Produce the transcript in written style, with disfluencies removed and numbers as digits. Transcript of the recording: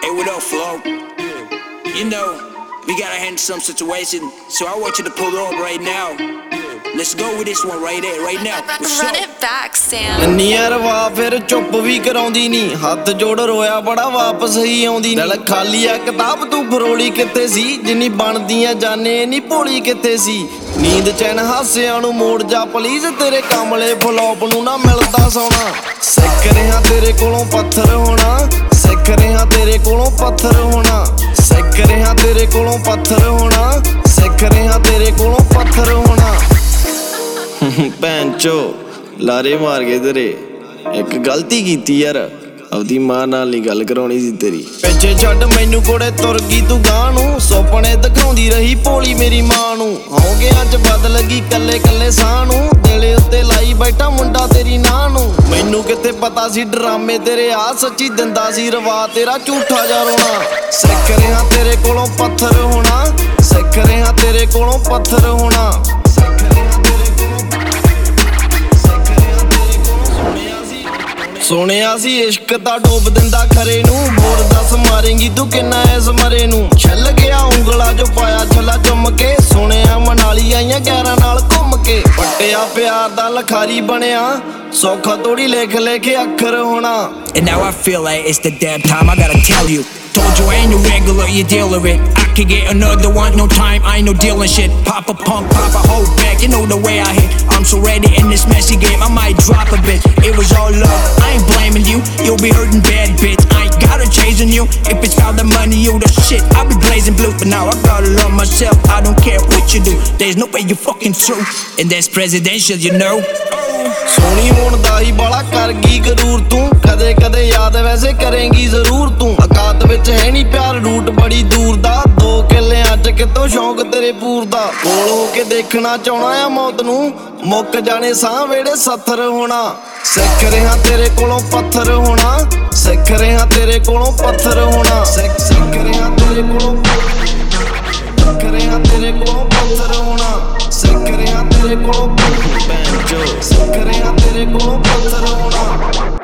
Hey, what up, Flo? You know, we gotta handle some situation, so I want you to pull up right now. Let's go with this one right there, right now. Run it back, Sam. ਨੀਅਰ ਵਾ ਫਿਰ ਚੁੱਪ ਵੀ ਕਰਾਉਂਦੀ ਨੀ ਹੱਥ ਜੋੜ ਰੋਇਆ ਬੜਾ ਵਾਪਸ ਹੀ ਆਉਂਦੀ ਦਿਲ ਖਾਲੀ ਆ ਕਿਤਾਬ ਤੂੰ ਫਰੋਲੀ ਕਿੱਥੇ ਸੀ ਜਿੰਨੀ ਬਣਦੀਆਂ ਜਾਣੇ ਨੀ ਭੋਲੀ ਕਿੱਥੇ ਸੀ ਨੀਂਦ ਚੈਨ ਹਾਸਿਆਂ ਨੂੰ ਮੋੜ ਜਾ ਪਲੀਜ਼ ਤੇਰੇ ਕਮਲੇ ਫਲੋਪ ਨੂੰ ਨਾ ਮਿਲਦਾ ਸੋਣਾ ਸਿੱਖ ਰਿਹਾ ਤੇਰੇ ਕੋਲੋਂ ਪੱਥਰ ਹੋਣਾ ਸਿੱਖ ਰਿਹਾ ਤੇਰੇ ਕੋਲੋਂ ਪੱਥਰ ਹੋਣਾ ਸਿੱਖ ਰਿਹਾ ਤੇਰੇ ਕੋਲੋਂ ਪੱਥਰ ਹੋਣਾ ਸਿੱਖ ਰਿਹਾ ਤੇਰੇ ਕੋਲੋਂ ਪੱਥਰ ਹੋਣਾ ਭੈਣ ਚੋ ਲਾਰੇ ਮਾਰ ਗਏ ਤੇਰੇ ਇੱਕ ਗਲਤੀ ਕੀਤੀ ਯਾਰ ਆਪਦੀ ਮਾਂ ਨਾਲ ਨਹੀਂ ਗੱਲ ਕਰਾਉਣੀ ਸੀ ਤੇਰੀ ਪਿੱਛੇ ਛੱਡ ਮੈਨੂੰ ਕੋੜੇ ਤੁਰ ਗਈ ਤੂੰ ਗਾਂ ਨੂੰ ਸੁਪਨੇ ਦਿਖਾਉਂਦੀ ਰਹੀ ਭੋਲੀ ਮੇਰੀ ਮਾਂ ਨੂੰ ਹੋ ਗਿਆ ਅੱਜ ਬਦਲ ਗਈ ਕੱਲੇ ਕੱਲੇ ਸਾਹ ਨੂੰ ਦਿਲ ਉੱਤੇ ਲਾਈ ਬੈਠਾ ਮੁੰਡਾ ਤੇਰੀ ਨਾਂ ਨੂੰ ਮੈਨੂੰ ਕਿਤੇ ਪਤਾ ਸੀ ਡਰਾਮੇ ਤੇਰੇ ਆ ਸੱਚੀ ਦਿੰਦਾ ਸੀ ਰਵਾ ਤੇਰਾ ਝੂਠਾ ਜਾ ਰੋਣਾ ਸਿੱਖ ਰਿਹਾ ਤੇਰੇ ਕੋਲੋਂ ਪੱਥਰ ਹੋਣਾ ਸਿੱਖ ਰਿਹਾ ਤੇਰੇ ਕੋਲੋਂ ਪੱਥਰ ਹੋਣਾ ਸੁਣਿਆ ਸੀ ਇਸ਼ਕ ਤਾਂ ਡੋਬ ਦਿੰਦਾ ਖਰੇ ਨੂੰ ਹੋਰ ਦੱਸ ਮਾਰੇਂਗੀ ਤੂੰ ਕਿੰਨਾ ਇਸ ਮਰੇ ਨੂੰ ਛੱਲ ਗਿਆ ਉਂਗਲਾ ਜੋ ਪਾਇਆ ਛੱਲਾ ਚੁੰਮ ਕੇ ਸੁਣਿਆ ਮਨਾਲੀ ਆਈਆਂ 11 ਨਾਲ ਘੁੰਮ ਕੇ ਪੱਟਿਆ ਪਿਆਰ ਦਾ ਲਖਾਰੀ ਬਣਿਆ ਸੌਖਾ ਤੋੜੀ ਲਿਖ ਕੇ ਅੱਖਰ ਹੋਣਾ And now I feel like it's the damn time, I gotta tell you. Told you I ain't no regular, you deal with it. I could get another one, no time, I ain't no dealing shit. Pop a pump, pop a hold back, you know the way I hit. I'm so ready in this messy game, I might drop a bit. It was all love, I ain't blaming you. You'll be hurting bad, bitch. I ain't gotta chasing you. If it's about the money, you the shit. I'll be blazing blue, but now I gotta love myself. I don't care what you do, there's no way you fucking through. And that's presidential, you know. ਸੋਹਣੀ ਹੋਣ ਦਾ ਹੀ ਬਾਲਾ ਕਰ ਗਈ ਗਰੂਰ ਤੂੰ ਕਦੇ ਕਦੇ ਯਾਦ ਵੈਸੇ ਕਰੇਂਗੀ ਜ਼ਰੂਰ ਤੂੰ ਔਕਾਤ ਵਿੱਚ ਹੈ ਨਹੀਂ ਪਿਆਰ ਰੂਟ ਬੜੀ ਦੂਰ ਦਾ 2 ਕਿੱਲਿਆਂ ਚ ਕਿਤੋਂ ਸ਼ੌਂਕ ਤੇਰੇ ਪੂਰ ਦਾ ਕੋਲ ਹੋ ਕੇ ਦੇਖਣਾ ਚਾਹਣਾ ਆ ਮੌਤ ਨੂੰ ਮੁੱਕ ਜਾਣੇ ਸਾਹ ਵੇੜੇ ਸੱਥਰ ਹੋਣਾ ਸਿੱਖ ਰਿਹਾ ਤੇਰੇ ਕੋਲੋਂ ਪੱਥਰ ਹੋਣਾ ਸਿੱਖ ਰਿਹਾ ਤੇਰੇ ਕੋਲੋਂ ਪੱਥਰ ਹੋਣਾ ਸਿੱਖ ਰਿਹਾ ਤੇਰੇ ਕੋਲੋਂ ਸਿੱਖ ਰਿਹਾ ਤੇਰੇ ਕੋਲੋਂ ਪੱਥਰ ਹੋਣਾ ਸਿੱਖ ਰਿਹਾ ਤੇਰੇ ਕੋਲੋਂ ਸਿੱਖ ਰਿਹਾ ਤੇਰੇ ਕੋਲੋਂ ਪੱਥਰ ਹੋਣਾ